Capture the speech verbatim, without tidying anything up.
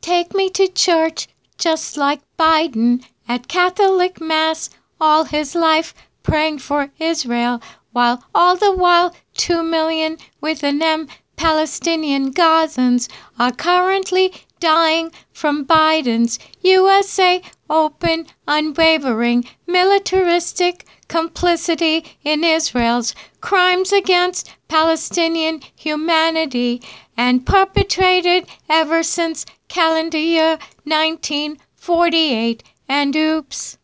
Take me to church just like Biden at Catholic Mass all his life, praying for Israel, while all the while two million with an M Palestinian Gazans are currently dying from Biden's U S A open, unwavering, militaristic complicity in Israel's crimes against Palestinian humanity and perpetrated ever since calendar year nineteen forty-eight. And oops.